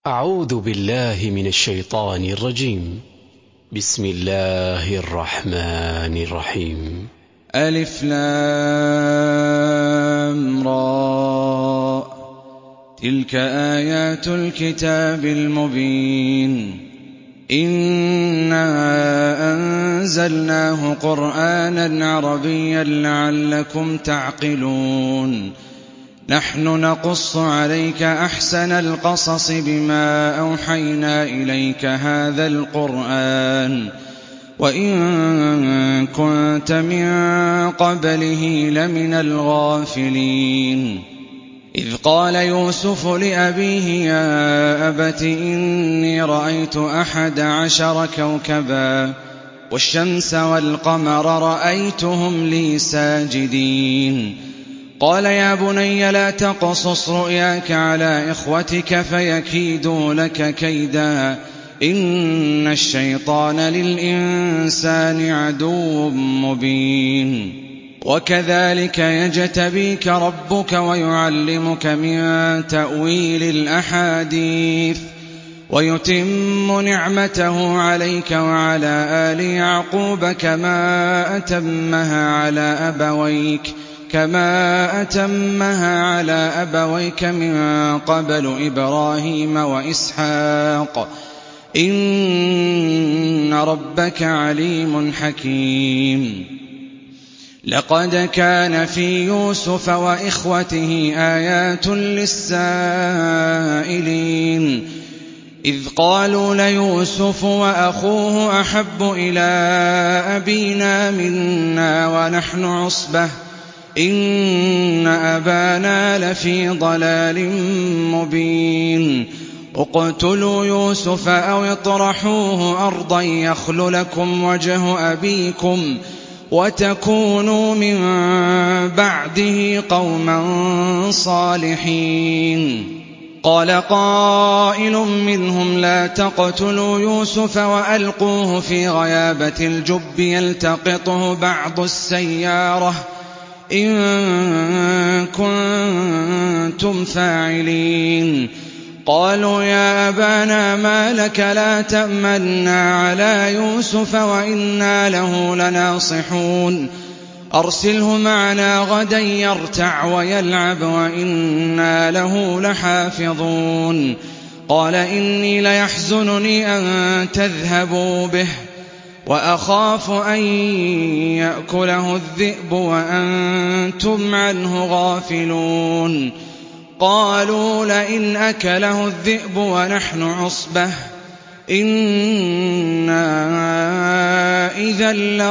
أعوذ بالله من الشيطان الرجيم. بسم الله الرحمن الرحيم. ألف لام را تلك آيات الكتاب المبين إنا أنزلناه قرآنا عربيا لعلكم تعقلون نحن نقص عليك أحسن القصص بما أوحينا إليك هذا القرآن وإن كنت من قبله لمن الغافلين إذ قال يوسف لأبيه يا أبت إني رأيت 11 كوكبا والشمس والقمر رأيتهم لي ساجدين قال يا بني لا تقصص رؤياك على إخوتك فيكيدوا لك كيدا إن الشيطان للإنسان عدو مبين وكذلك يجتبيك ربك ويعلمك من تأويل الأحاديث ويتم نعمته عليك وعلى آل يعقوب كما أتمها على أبويك من قبل إبراهيم وإسحاق إن ربك عليم حكيم لقد كان في يوسف وإخوته آيات للسائلين إذ قالوا ليوسف وأخوه أحب إلى أبينا منا ونحن عصبة إن أبانا لفي ضلال مبين اقتلوا يوسف أو اطرحوه أرضا يخل لكم وجه أبيكم وتكونوا من بعده قوما صالحين قال قائل منهم لا تقتلوا يوسف وألقوه في غيابة الجب يلتقطه بعض السيارة إن كنتم فاعلين قالوا يا أبانا ما لك لا تأمنا على يوسف وإنا له لناصحون أرسله معنا غدا يرتع ويلعب وإنا له لحافظون قال إني ليحزنني أن تذهبوا به وأخاف أن يأكله الذئب وأنتم عنه غافلون قالوا لئن أكله الذئب ونحن عصبة إنا إذا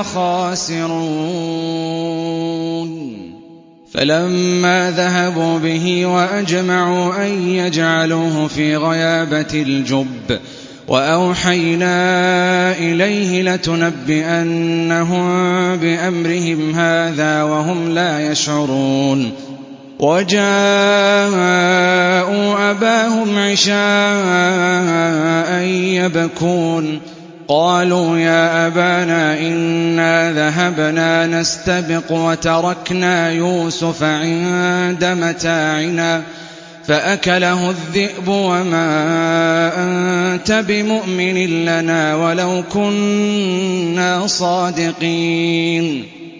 لخاسرون فلما ذهبوا به وأجمعوا أن يجعلوه في غيابة الجب وأوحينا إليه لتنبئنهم بأمرهم هذا وهم لا يشعرون وجاءوا أباهم عشاء يبكون قالوا يا أبانا إنا ذهبنا نستبق وتركنا يوسف عند متاعنا فأكله الذئب وما أنت بمؤمن لنا ولو كنا صادقين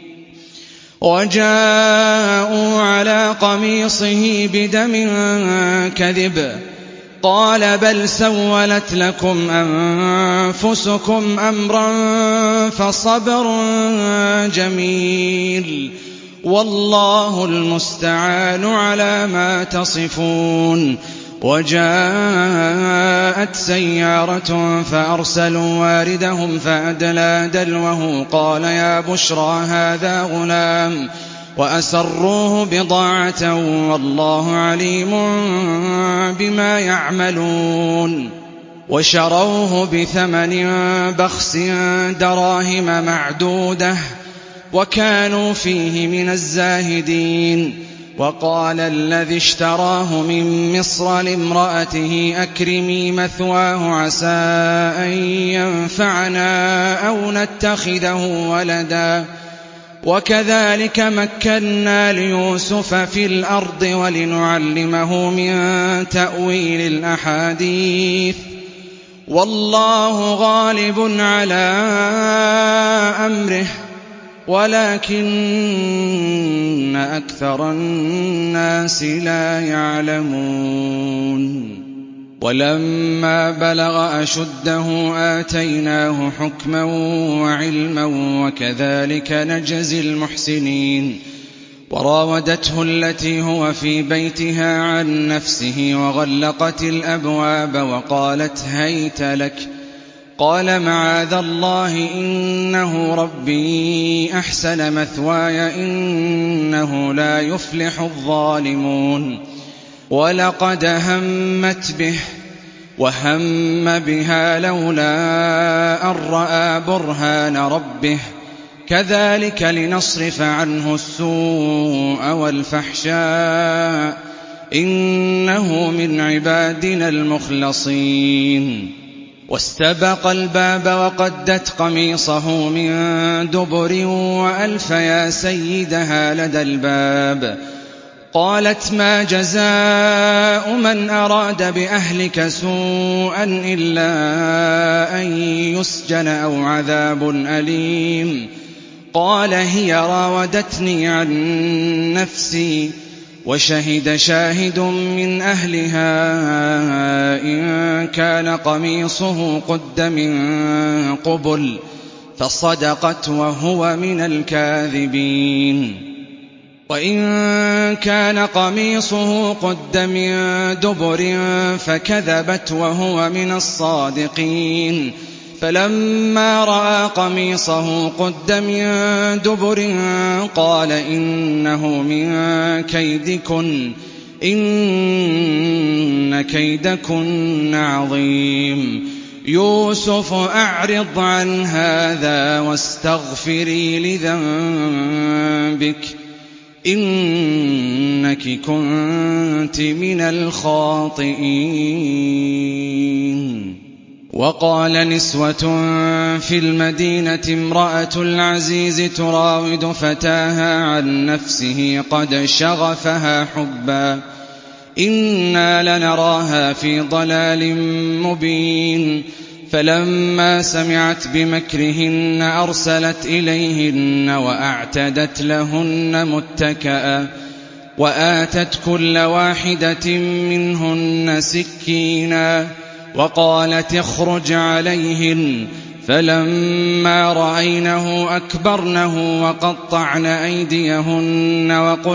وجاءوا على قميصه بدم كذب قال بل سولت لكم أنفسكم أمرا فصبر جميل والله المستعان على ما تصفون وجاءت سيارة فأرسلوا واردهم فأدلى دلوه قال يا بشرى هذا غلام وأسروه بضاعة والله عليم بما يعملون وشروه بثمن بخس دراهم معدودة وكانوا فيه من الزاهدين وقال الذي اشتراه من مصر لامرأته أكرمي مثواه عسى أن ينفعنا أو نتخذه ولدا وكذلك مكنا ليوسف في الأرض ولنعلمه من تأويل الأحاديث والله غالب على أمره ولكن أكثر الناس لا يعلمون ولما بلغ أشده آتيناه حكما وعلما وكذلك نجزي المحسنين وراودته التي هو في بيتها عن نفسه وغلقت الأبواب وقالت هيت لك قال معاذ الله إنه ربي أحسن مثواي إنه لا يفلح الظالمون ولقد همت به وهم بها لولا أن رأى برهان ربه كذلك لنصرف عنه السوء والفحشاء إنه من عبادنا المخلصين واستبق الباب وقدت قميصه من دبر وألف يا سيدها لدى الباب قالت ما جزاء من أراد بأهلك سوءا إلا أن يسجن أو عذاب أليم قال هي راودتني عن نفسي وشهد شاهد من أهلها إن كان قميصه قد من قبل فصدقت وهو من الكاذبين وإن كان قميصه قد من دبر فكذبت وهو من الصادقين فلما رأى قميصه قد من دبر قال إنه من كيدكن إن كيدكن عظيم يوسف أعرض عن هذا واستغفري لذنبك إنك كنت من الخاطئين وقال نسوة في المدينة امرأة العزيز تراود فتاها عن نفسه قد شغفها حبا إنا لنراها في ضلال مبين فلما سمعت بمكرهن أرسلت إليهن وأعتدت لهن متكأ وآتت كل واحدة منهن سكينا وقالت اخرج عليهن فلما رأينه أكبرنه وقطعن أيديهن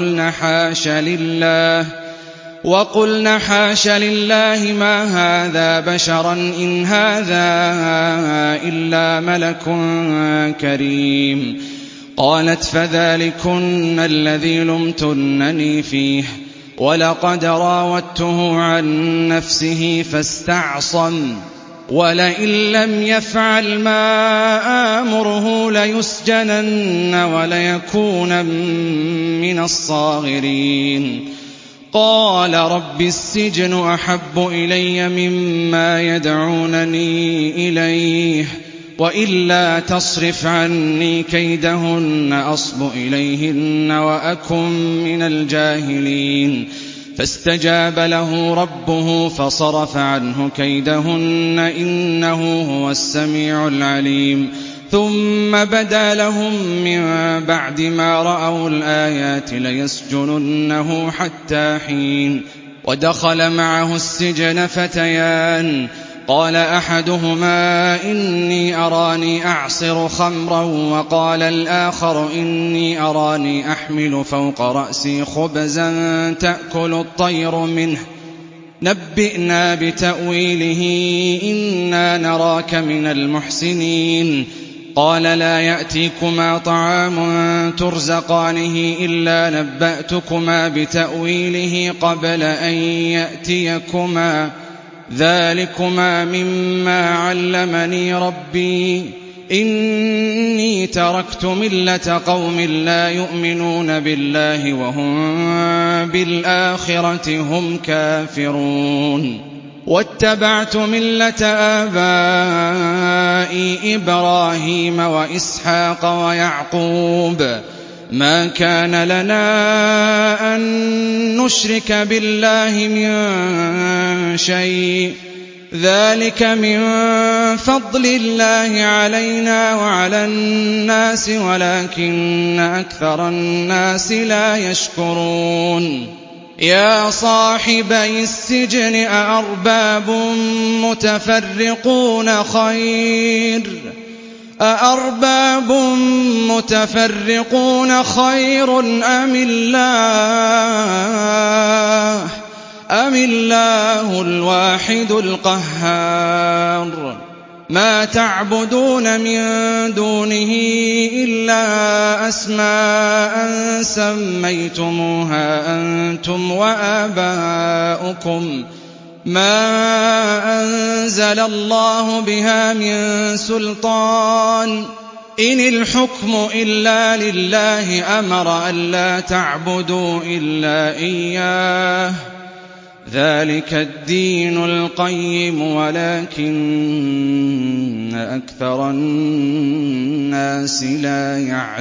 وقلن حاش لله ما هذا بشرا إن هذا إلا ملك كريم قالت فذلكن الذي لمتنني فيه ولقد راودته عن نفسه فاستعصم ولئن لم يفعل ما آمره ليسجنن وليكون من الصاغرين قال رب السجن أحب إلي مما يدعونني إليه وإلا تصرف عني كيدهن أصب إليهن وأكن من الجاهلين فاستجاب له ربه فصرف عنه كيدهن إنه هو السميع العليم ثم بدا لهم من بعد ما رأوا الآيات ليسجننه حتى حين ودخل معه السجن فتيان قال أحدهما إني أراني أعصر خمرا وقال الآخر إني أراني أحمل فوق رأسي خبزا تأكل الطير منه نبئنا بتأويله إنا نراك من المحسنين قال لا يأتيكما طعام ترزقانه إلا نبأتكما بتأويله قبل أن يأتيكما ذلكما مما علمني ربي إني تركت ملة قوم لا يؤمنون بالله وهم بالآخرة هم كافرون واتبعت ملة آبائي إبراهيم وإسحاق ويعقوب ما كان لنا أن نشرك بالله من شيء ذلك من فضل الله علينا وعلى الناس ولكن أكثر الناس لا يشكرون يا صاحبي السجن أأرباب متفرقون خير أم الله الواحد القهار ما تعبدون من دونه إلا أسماء سميتموها أنتم وآباؤكم ما أنزل الله بها من سلطان إن الحكم إلا لله أمر ألا تعبدوا إلا إياه ذلك الدين القيم ولكن أكثر الناس لا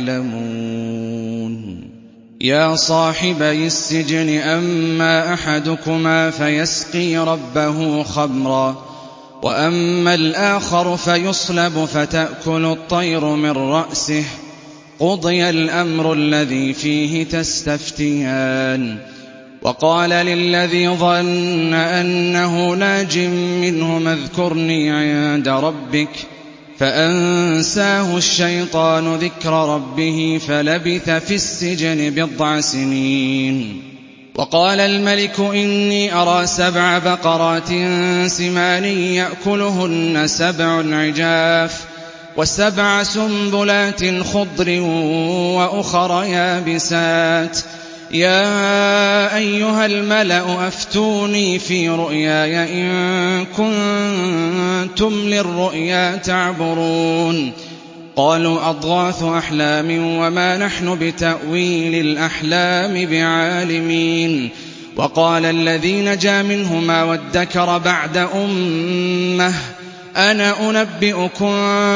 يعلمون يا صاحبي السجن أما أحدكما فيسقي ربه خمرا وأما الآخر فيصلب فتأكل الطير من رأسه قضي الأمر الذي فيه تستفتيان وقال للذي ظن أنه ناج منهما اذكرني عند ربك فأنساه الشيطان ذكر ربه فلبث في السجن 9 سنين وقال الملك إني أرى 7 بقرات سمان يأكلهن 7 عجاف و7 سنبلات خضر وأخر يابسات يا أيها الملأ أفتوني في رؤياي إن كنتم للرؤيا تعبرون قالوا أضغاث أحلام وما نحن بتأويل الأحلام بعالمين وقال الذي نجا منهما وادكر بعد أمة أنا أنبئكم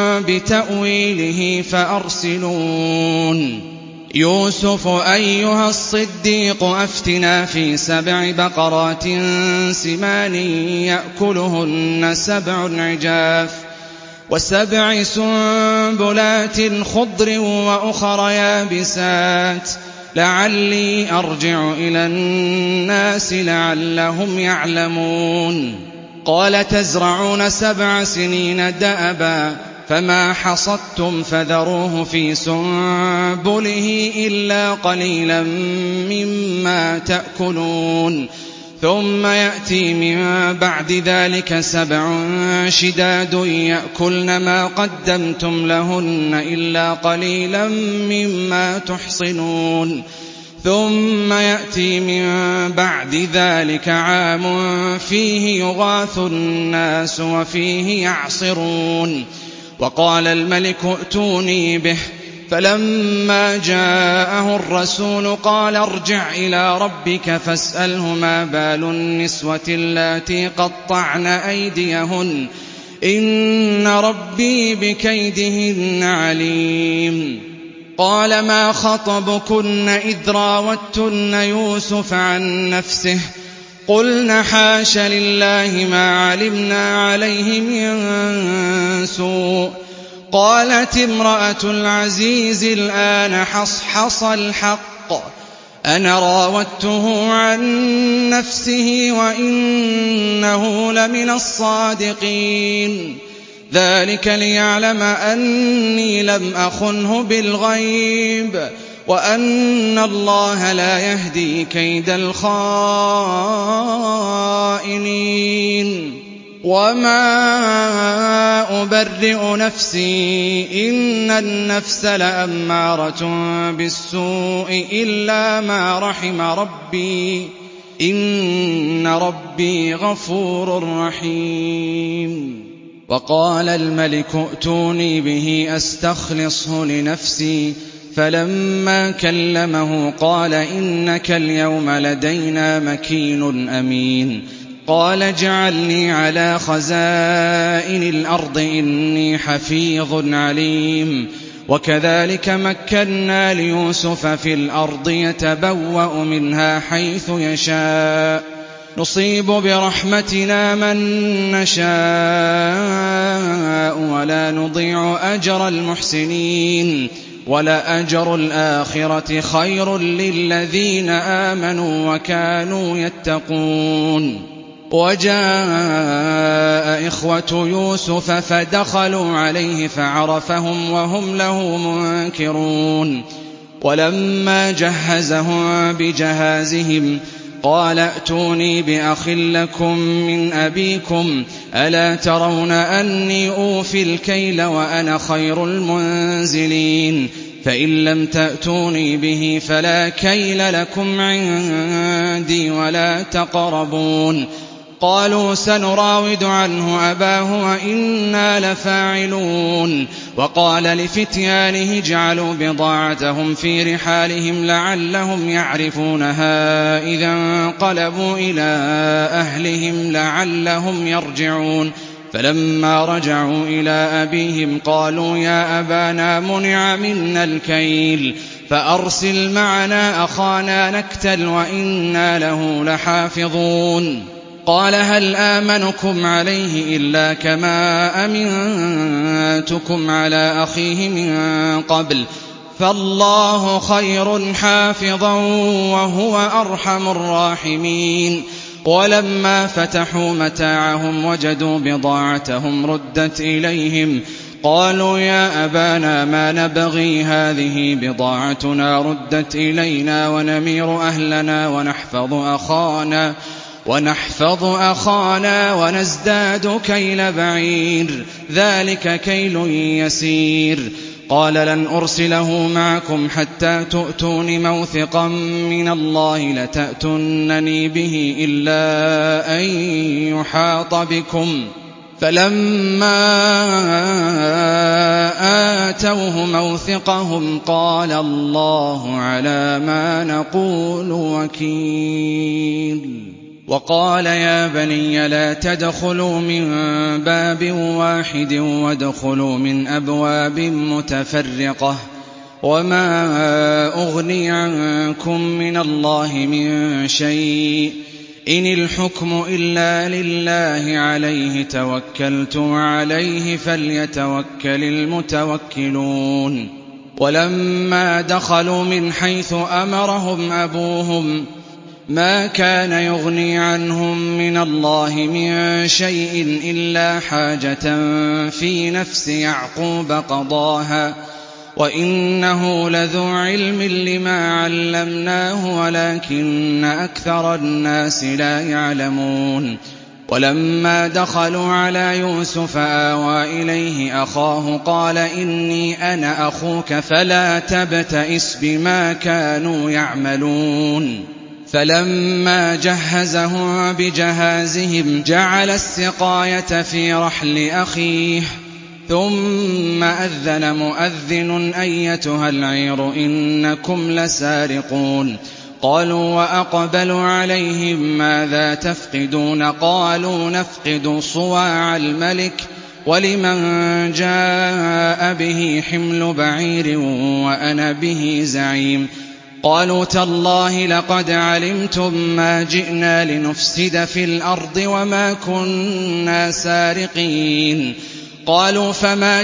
بتأويله فأرسلون يوسف أيها الصديق أفتنا في 7 بقرات سمان يأكلهن 7 عجاف و7 سنبلات خضر وأخر يابسات لعلي أرجع إلى الناس لعلهم يعلمون قال تزرعون 7 سنين دأبا فما حصدتم فذروه في سنبله إلا قليلا مما تأكلون ثم يأتي من بعد ذلك 7 شداد يأكلن ما قدمتم لهن إلا قليلا مما تحصنون ثم يأتي من بعد ذلك عام فيه يغاث الناس وفيه يعصرون وقال الملك ائتوني به فلما جاءه الرسول قال ارجع إلى ربك فاسأله ما بال النسوة اللاتي قطعن أيديهن إن ربي بكيدهن عليم قال ما خطبكن إذ راوتن يوسف عن نفسه قلنا حاش لله ما علمنا عليه من سوء قالت امرأة العزيز الآن حصحص الحق أنا راودته عن نفسه وإنه لمن الصادقين ذلك ليعلم أني لم أخنه بالغيب وأن الله لا يهدي كيد الخائنين وما أبرئ نفسي إن النفس لأمارة بالسوء إلا ما رحم ربي إن ربي غفور رحيم وقال الملك ائتوني به أستخلصه لنفسي فلما كلمه قال إنك اليوم لدينا مكين أمين قال اجعلني على خزائن الأرض إني حفيظ عليم وكذلك مكنا ليوسف في الأرض يتبوأ منها حيث يشاء نصيب برحمتنا من نشاء ولا نضيع أجر المحسنين ولأجر الآخرة خير للذين آمنوا وكانوا يتقون. وجاء إخوة يوسف فدخلوا عليه فعرفهم وهم له منكرون. ولما جهزهم بجهازهم قال ائتوني بأخ لكم من أبيكم ألا ترون أني أوفي الكيل وأنا خير المنزلين فإن لم تأتوني به فلا كيل لكم عندي ولا تقربون. قالوا سنراود عنه أباه وإنا لفاعلون. وقال لفتيانه اجعلوا بضاعتهم في رحالهم لعلهم يعرفونها إذا انقلبوا إلى أهلهم لعلهم يرجعون. فلما رجعوا إلى أبيهم قالوا يا أبانا منع منا الكيل فأرسل معنا أخانا نكتل وإنا له لحافظون. قال هل آمنكم عليه إلا كما أمنتكم على أخيه من قبل فالله خير حافظا وهو أرحم الراحمين. ولما فتحوا متاعهم وجدوا بضاعتهم ردت إليهم قالوا يا أبانا ما نبغي هذه بضاعتنا ردت إلينا ونمير أهلنا ونحفظ أخانا ونزداد كيل بعير ذلك كيل يسير. قال لن أرسله معكم حتى تؤتون موثقا من الله لتأتونني به إلا أن يحاط بكم. فلما آتوه موثقهم قال الله على ما نقول وكيل. وقال يا بني لا تدخلوا من باب واحد وادخلوا من أبواب متفرقة وما أغني عنكم من الله من شيء إن الحكم إلا لله عليه توكلت وعليه فليتوكل المتوكلون. ولما دخلوا من حيث أمرهم أبوهم ما كان يغني عنهم من الله من شيء إلا حاجة في نفس يعقوب قضاها وإنه لذو علم لما علمناه ولكن أكثر الناس لا يعلمون. ولما دخلوا على يوسف آوى إليه أخاه قال إني أنا أخوك فلا تبتئس بما كانوا يعملون. فلما جهزهم بجهازهم جعل السقاية في رحل أخيه ثم أذن مؤذن أيتها العير إنكم لسارقون. قالوا وأقبلوا عليهم ماذا تفقدون قالوا نفقد صواع الملك ولمن جاء به حمل بعير وأنا به زعيم. قالوا تالله لقد علمتم ما جئنا لنفسد في الأرض وما كنا سارقين. قالوا فما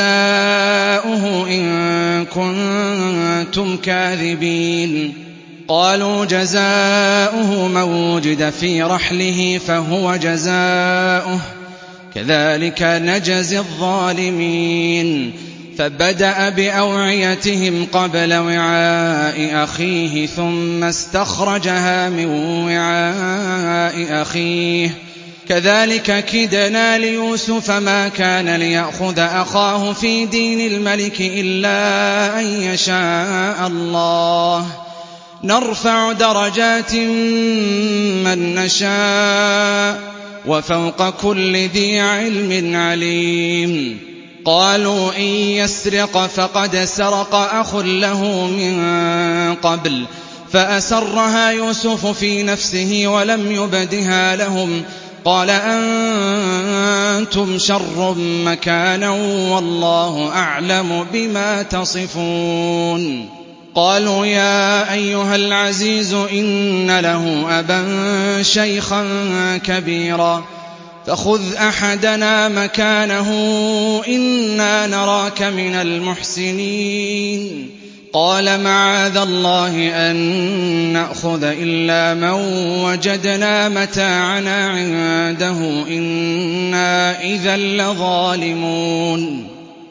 جزاؤه إن كنتم كاذبين. قالوا جزاؤه من وجد في رحله فهو جزاؤه كذلك نجزي الظالمين. فبدأ بأوعيتهم قبل وعاء أخيه ثم استخرجها من وعاء أخيه كذلك كدنا ليوسف ما كان ليأخذ أخاه في دين الملك إلا أن يشاء الله نرفع درجات من نشاء وفوق كل ذي علم عليم. قالوا إن يسرق فقد سرق أخ له من قبل فأسرها يوسف في نفسه ولم يبدها لهم. قال وأنتم شر مكانا والله أعلم بما تصفون. قالوا يا أيها العزيز إن له أبا شيخا كبيرا فخذ أحدنا مكانه إنا نراك من المحسنين. قال معاذ الله أن نأخذ إلا من وجدنا متاعنا عنده إنا إذا لظالمون.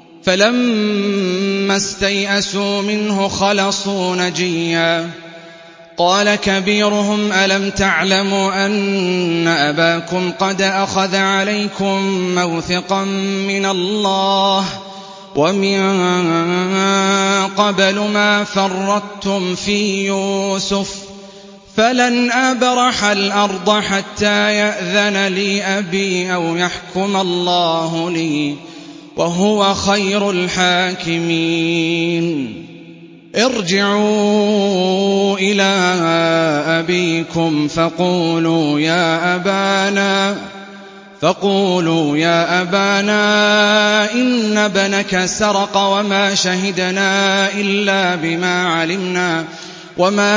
فلما استيئسوا منه خلصوا نجيا. قال كبيرهم ألم تعلموا أن أباكم قد أخذ عليكم موثقا من الله ومن قبل ما فرطتم في يوسف فلن أبرح الأرض حتى يأذن لي أبي أو يحكم الله لي وهو خير الحاكمين. ارجعوا إلى أبيكم فقولوا يا أبانا إن ابنك سرق وما شهدنا إلا بما علمنا وما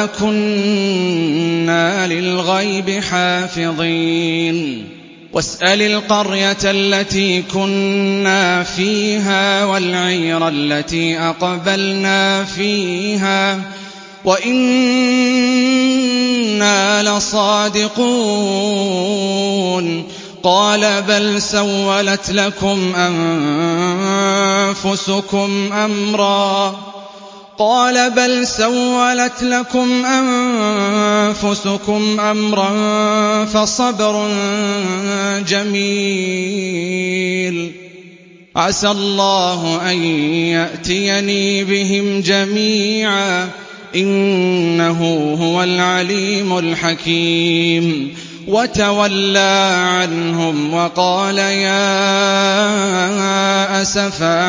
كنا للغيب حافظين. واسأل القرية التي كنا فيها والعير التي أقبلنا فيها وإنا لصادقون. قال بل سولت لكم أنفسكم أمرا فصبر جميل عسى الله أن يأتيني بهم جميعا إنه هو العليم الحكيم. وتولى عنهم وقال يا أسفا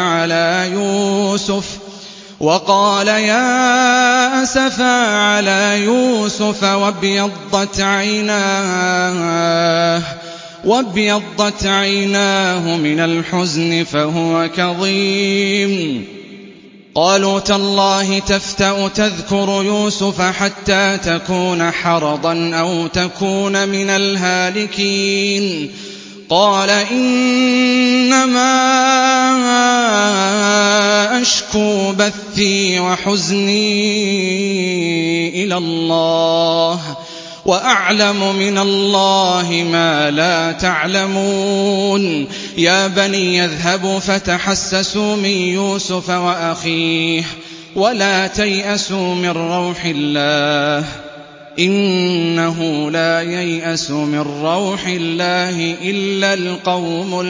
على يوسف وابيضت عيناه من الحزن فهو كظيم. قالوا تالله تفتأ تذكر يوسف حتى تكون حرضا أو تكون من الهالكين. قال إنما أشكو بثي وحزني إلى الله وأعلم من الله ما لا تعلمون. يا بني يذهبوا فتحسسوا من يوسف وأخيه ولا تيأسوا من روح الله إنه لا ييأس من روح الله إلا القوم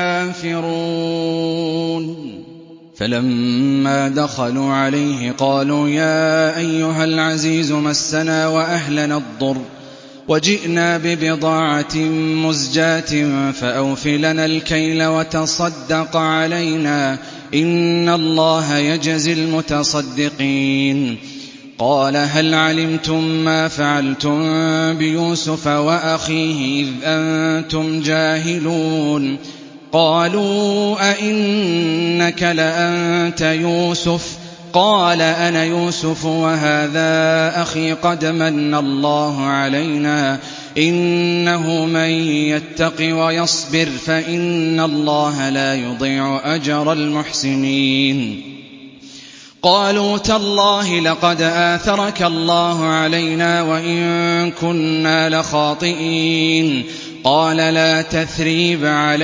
الكافرون. فلما دخلوا عليه قالوا يا أيها العزيز مسنا وأهلنا الضر وجئنا ببضاعة مزجاة فأوف لنا الكيل وتصدق علينا إن الله يجزي المتصدقين. قال هل علمتم ما فعلتم بيوسف وأخيه إذ أنتم جاهلون؟ قالوا أئنك لأنت يوسف؟ قال أنا يوسف وهذا أخي قد من الله علينا إنه من يتق ويصبر فإن الله لا يضيع أجر المحسنين. قالوا تالله لقد آثرك الله علينا وإن كنا لخاطئين. قال لا تثريب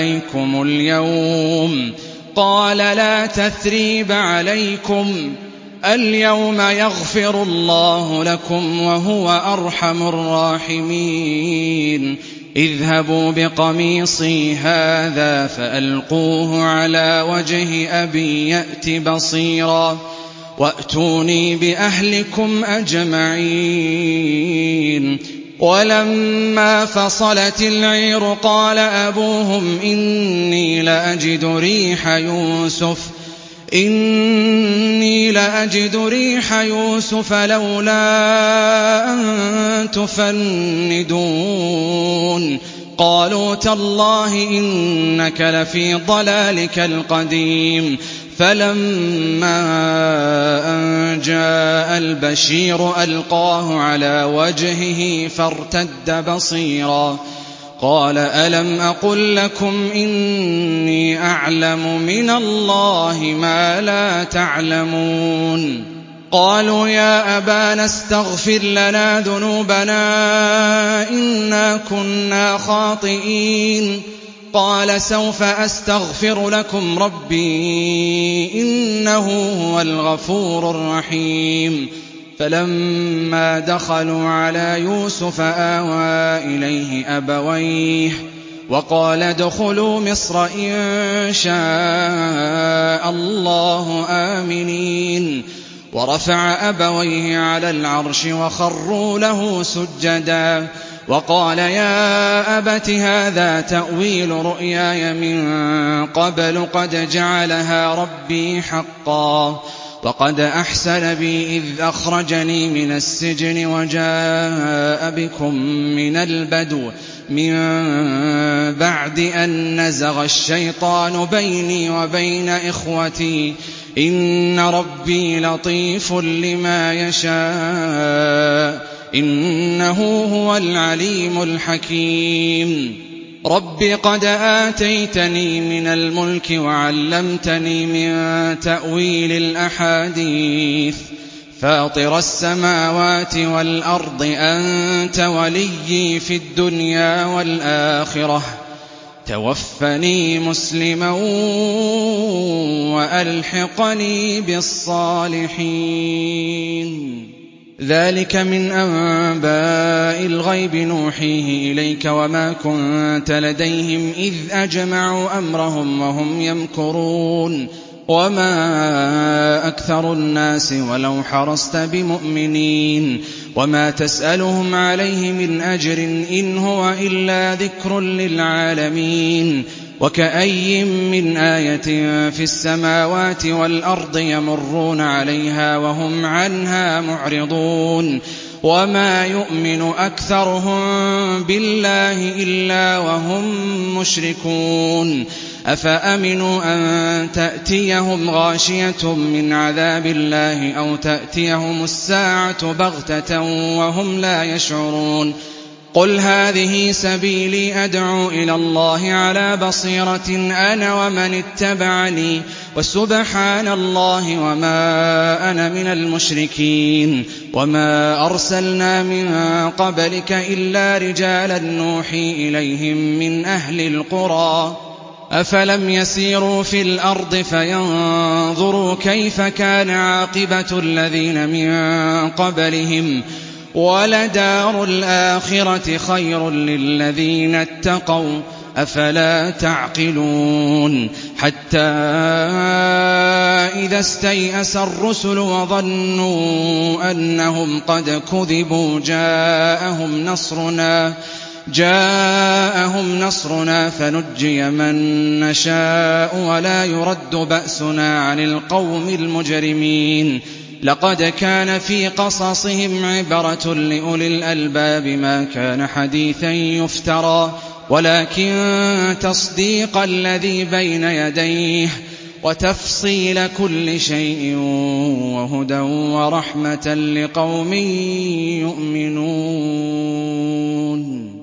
عليكم اليوم يغفر الله لكم وهو أرحم الراحمين. اذهبوا بقميصي هذا فألقوه على وجه أبي يأت بصيرا وأتوني بأهلكم أجمعين. ولما فصلت العير قال أبوهم إني لأجد ريح يوسف لولا أن تفندون. قالوا تالله إنك لفي ضلالك القديم فلما أن جاء البشير ألقاه على وجهه فارتد بصيرا قال ألم أقل لكم إني أعلم من الله ما لا تعلمون قالوا يا أبانا استغفر لنا ذنوبنا إنا كنا خاطئين قال سوف أستغفر لكم ربي إنه هو الغفور الرحيم فلما دخلوا على يوسف آوى إليه أبويه وقال ادخلوا مصر إن شاء الله آمنين ورفع أبويه على العرش وخروا له سجدا وقال يا أبت هذا تأويل رؤياي من قبل قد جعلها ربي حقا وقد أحسن بي إذ أخرجني من السجن وجاء بكم من البدو من بعد أن نزغ الشيطان بيني وبين إخوتي إن ربي لطيف لما يشاء إنه هو العليم الحكيم رب قد آتيتني من الملك وعلمتني من تأويل الأحاديث فاطر السماوات والأرض أنت وليي في الدنيا والآخرة توفني مسلما وألحقني بالصالحين ذلك من أنباء الغيب نوحيه إليك وما كنت لديهم إذ أجمعوا أمرهم وهم يمكرون وما أكثر الناس ولو حرصت بمؤمنين وما تسألهم عليه من أجر إن هو إلا ذكر للعالمين وكأي من آية في السماوات والأرض يمرون عليها وهم عنها معرضون وما يؤمن أكثرهم بالله إلا وهم مشركون أفأمنوا أن تأتيهم غاشية من عذاب الله أو تأتيهم الساعة بغتة وهم لا يشعرون قل هذه سبيلي أدعو إلى الله على بصيرة أنا ومن اتبعني وسبحان الله وما أنا من المشركين وما أرسلنا من قبلك إلا رجالا نوحي إليهم من أهل القرى أفلم يسيروا في الأرض فينظروا كيف كان عاقبة الذين من قبلهم ولدار الآخرة خير للذين اتقوا أفلا تعقلون حتى إذا استيأس الرسل وظنوا أنهم قد كذبوا جاءهم نصرنا فنجي من نشاء ولا يرد بأسنا عن القوم المجرمين لقد كان في قصصهم عبرة لأولي الألباب ما كان حديثا يفترى ولكن تصديق الذي بين يديه وتفصيل كل شيء وهدى ورحمة لقوم يؤمنون